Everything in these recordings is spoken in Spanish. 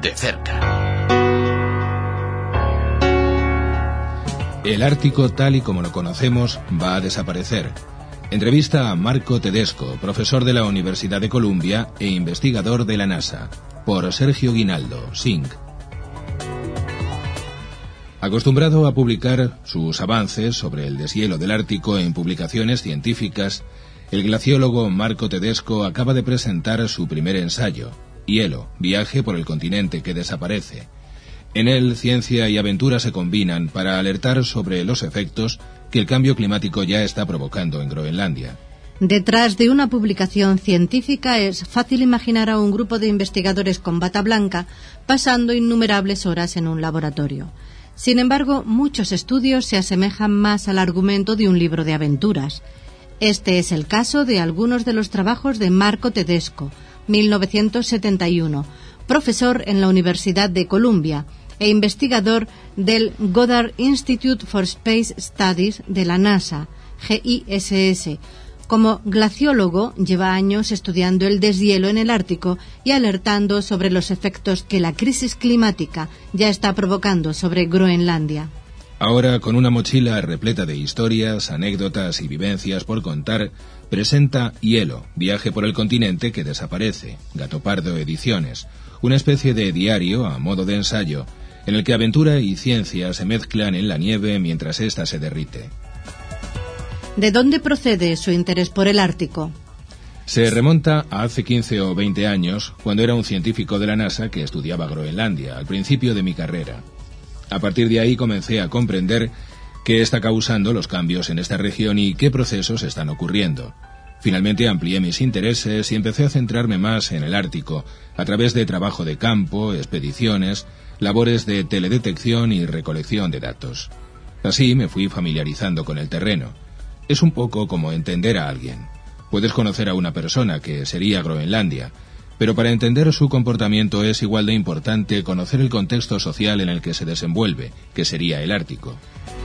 de cerca. El Ártico, tal y como lo conocemos, va a desaparecer. Entrevista a Marco Tedesco, profesor de la Universidad de Columbia e investigador de la NASA, por Sergio Guinaldo, SINC. Acostumbrado a publicar sus avances sobre el deshielo del Ártico en publicaciones científicas, el glaciólogo Marco Tedesco acaba de presentar su primer ensayo, Hielo, viaje por el continente que desaparece. En él, ciencia y aventura se combinan para alertar sobre los efectos que el cambio climático ya está provocando en Groenlandia. Detrás de una publicación científica es fácil imaginar a un grupo de investigadores con bata blanca pasando innumerables horas en un laboratorio. Sin embargo, muchos estudios se asemejan más al argumento de un libro de aventuras. Este es el caso de algunos de los trabajos de Marco Tedesco, 1971, profesor en la Universidad de Columbia e investigador del Goddard Institute for Space Studies de la NASA, GISS. Como glaciólogo, lleva años estudiando el deshielo en el Ártico y alertando sobre los efectos que la crisis climática ya está provocando sobre Groenlandia. Ahora, con una mochila repleta de historias, anécdotas y vivencias por contar, presenta Hielo, viaje por el continente que desaparece, Gato Pardo Ediciones, una especie de diario a modo de ensayo, en el que aventura y ciencia se mezclan en la nieve mientras ésta se derrite. ¿De dónde procede su interés por el Ártico? Se remonta a hace 15 o 20 años, cuando era un científico de la NASA que estudiaba Groenlandia, al principio de mi carrera. A partir de ahí comencé a comprender qué está causando los cambios en esta región y qué procesos están ocurriendo. Finalmente amplié mis intereses y empecé a centrarme más en el Ártico, a través de trabajo de campo, expediciones, labores de teledetección y recolección de datos. Así me fui familiarizando con el terreno. Es un poco como entender a alguien. Puedes conocer a una persona, que sería Groenlandia, pero para entender su comportamiento es igual de importante conocer el contexto social en el que se desenvuelve, que sería el Ártico.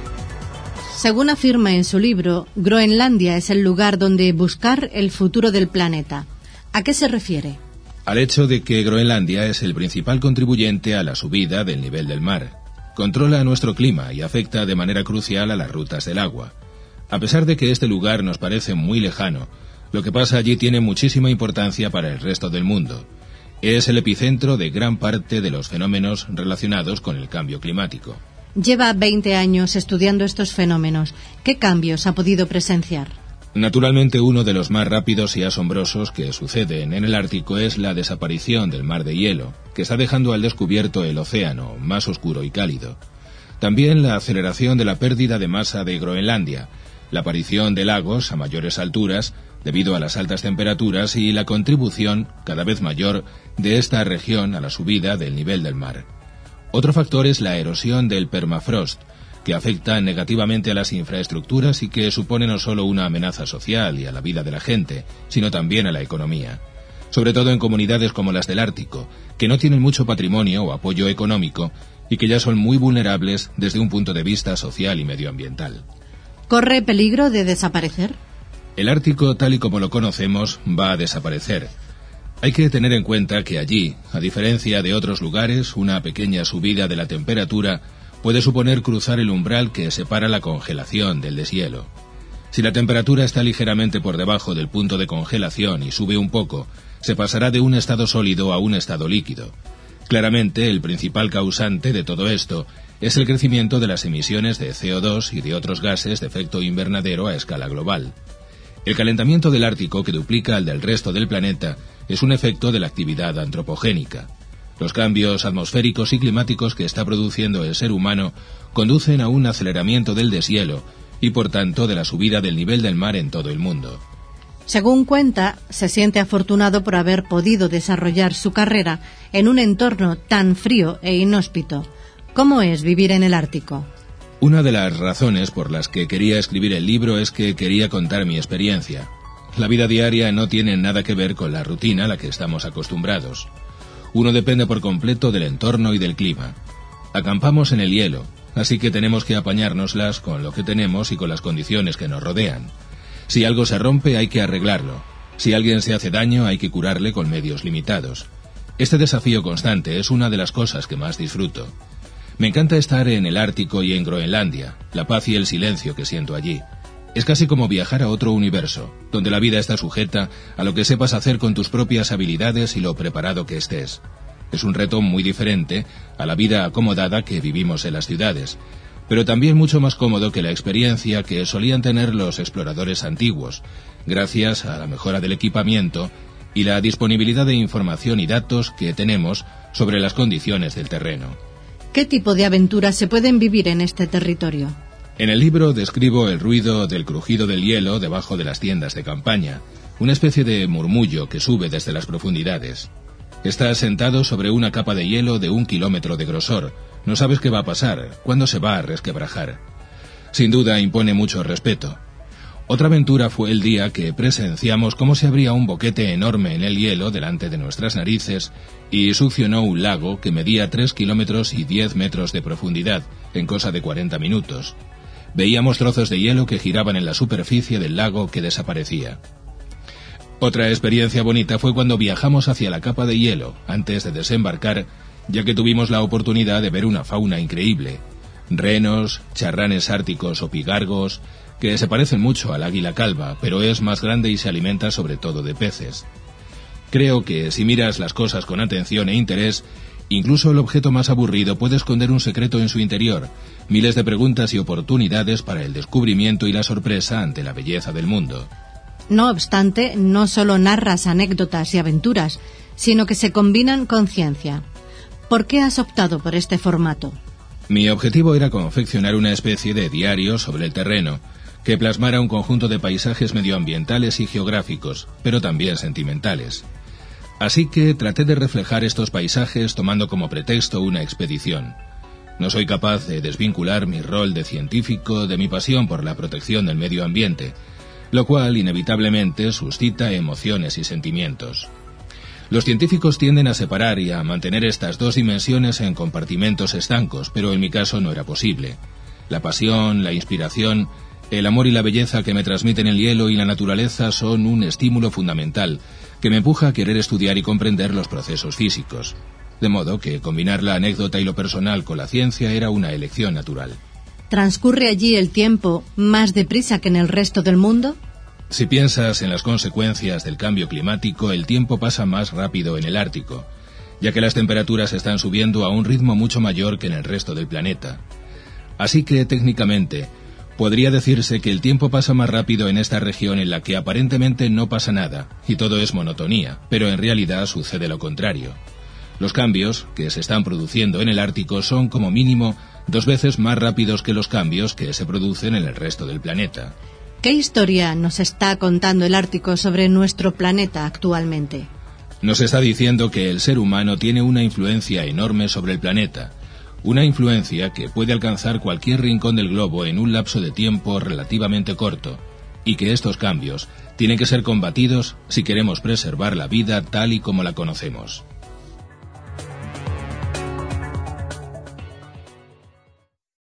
Según afirma en su libro, Groenlandia es el lugar donde buscar el futuro del planeta. ¿A qué se refiere? Al hecho de que Groenlandia es el principal contribuyente a la subida del nivel del mar. Controla nuestro clima y afecta de manera crucial a las rutas del agua. A pesar de que este lugar nos parece muy lejano, lo que pasa allí tiene muchísima importancia para el resto del mundo. Es el epicentro de gran parte de los fenómenos relacionados con el cambio climático. Lleva 20 años estudiando estos fenómenos. ¿Qué cambios ha podido presenciar? Naturalmente, uno de los más rápidos y asombrosos que suceden en el Ártico es la desaparición del mar de hielo, que está dejando al descubierto el océano, más oscuro y cálido. También la aceleración de la pérdida de masa de Groenlandia, la aparición de lagos a mayores alturas debido a las altas temperaturas y la contribución cada vez mayor de esta región a la subida del nivel del mar. Otro factor es la erosión del permafrost, que afecta negativamente a las infraestructuras y que supone no solo una amenaza social y a la vida de la gente, sino también a la economía. Sobre todo en comunidades como las del Ártico, que no tienen mucho patrimonio o apoyo económico y que ya son muy vulnerables desde un punto de vista social y medioambiental. ¿Corre peligro de desaparecer? El Ártico, tal y como lo conocemos, va a desaparecer. Hay que tener en cuenta que allí, a diferencia de otros lugares, una pequeña subida de la temperatura puede suponer cruzar el umbral que separa la congelación del deshielo. Si la temperatura está ligeramente por debajo del punto de congelación y sube un poco, se pasará de un estado sólido a un estado líquido. Claramente, el principal causante de todo esto es el crecimiento de las emisiones de CO2 y de otros gases de efecto invernadero a escala global. El calentamiento del Ártico, que duplica al del resto del planeta, es un efecto de la actividad antropogénica. Los cambios atmosféricos y climáticos que está produciendo el ser humano conducen a un aceleramiento del deshielo y, por tanto, de la subida del nivel del mar en todo el mundo. Según cuenta, se siente afortunado por haber podido desarrollar su carrera en un entorno tan frío e inhóspito. ¿Cómo es vivir en el Ártico? Una de las razones por las que quería escribir el libro es que quería contar mi experiencia. La vida diaria no tiene nada que ver con la rutina a la que estamos acostumbrados. Uno depende por completo del entorno y del clima. Acampamos en el hielo, así que tenemos que apañárnoslas con lo que tenemos y con las condiciones que nos rodean. Si algo se rompe, hay que arreglarlo. Si alguien se hace daño, hay que curarle con medios limitados. Este desafío constante es una de las cosas que más disfruto. Me encanta estar en el Ártico y en Groenlandia, la paz y el silencio que siento allí. Es casi como viajar a otro universo, donde la vida está sujeta a lo que sepas hacer con tus propias habilidades y lo preparado que estés. Es un reto muy diferente a la vida acomodada que vivimos en las ciudades, pero también mucho más cómodo que la experiencia que solían tener los exploradores antiguos, gracias a la mejora del equipamiento y la disponibilidad de información y datos que tenemos sobre las condiciones del terreno. ¿Qué tipo de aventuras se pueden vivir en este territorio? En el libro describo el ruido del crujido del hielo debajo de las tiendas de campaña, una especie de murmullo que sube desde las profundidades. Estás sentado sobre una capa de hielo de 1 kilómetro de grosor. No sabes qué va a pasar, cuándo se va a resquebrajar. Sin duda impone mucho respeto. Otra aventura fue el día que presenciamos cómo se abría un boquete enorme en el hielo delante de nuestras narices y succionó un lago que medía 3 kilómetros y 10 metros de profundidad, en cosa de 40 minutos. Veíamos trozos de hielo que giraban en la superficie del lago que desaparecía. Otra experiencia bonita fue cuando viajamos hacia la capa de hielo, antes de desembarcar, ya que tuvimos la oportunidad de ver una fauna increíble. Renos, charranes árticos o pigargos, que se parecen mucho al águila calva, pero es más grande y se alimenta sobre todo de peces. Creo que si miras las cosas con atención e interés, incluso el objeto más aburrido puede esconder un secreto en su interior, miles de preguntas y oportunidades para el descubrimiento y la sorpresa ante la belleza del mundo. No obstante, no solo narras anécdotas y aventuras, sino que se combinan con ciencia. ¿Por qué has optado por este formato? Mi objetivo era confeccionar una especie de diario sobre el terreno, que plasmara un conjunto de paisajes medioambientales y geográficos, pero también sentimentales. Así que traté de reflejar estos paisajes tomando como pretexto una expedición. No soy capaz de desvincular mi rol de científico de mi pasión por la protección del medio ambiente, lo cual inevitablemente suscita emociones y sentimientos. Los científicos tienden a separar y a mantener estas dos dimensiones en compartimentos estancos, pero en mi caso no era posible. La pasión, la inspiración, el amor y la belleza que me transmiten el hielo y la naturaleza son un estímulo fundamental que me empuja a querer estudiar y comprender los procesos físicos. De modo que combinar la anécdota y lo personal con la ciencia era una elección natural. ¿Transcurre allí el tiempo más deprisa que en el resto del mundo? Si piensas en las consecuencias del cambio climático, el tiempo pasa más rápido en el Ártico, ya que las temperaturas están subiendo a un ritmo mucho mayor que en el resto del planeta. Así que, técnicamente, podría decirse que el tiempo pasa más rápido en esta región en la que aparentemente no pasa nada, y todo es monotonía, pero en realidad sucede lo contrario. Los cambios que se están produciendo en el Ártico son como mínimo 2 veces más rápidos que los cambios que se producen en el resto del planeta. ¿Qué historia nos está contando el Ártico sobre nuestro planeta actualmente? Nos está diciendo que el ser humano tiene una influencia enorme sobre el planeta, una influencia que puede alcanzar cualquier rincón del globo en un lapso de tiempo relativamente corto, y que estos cambios tienen que ser combatidos si queremos preservar la vida tal y como la conocemos.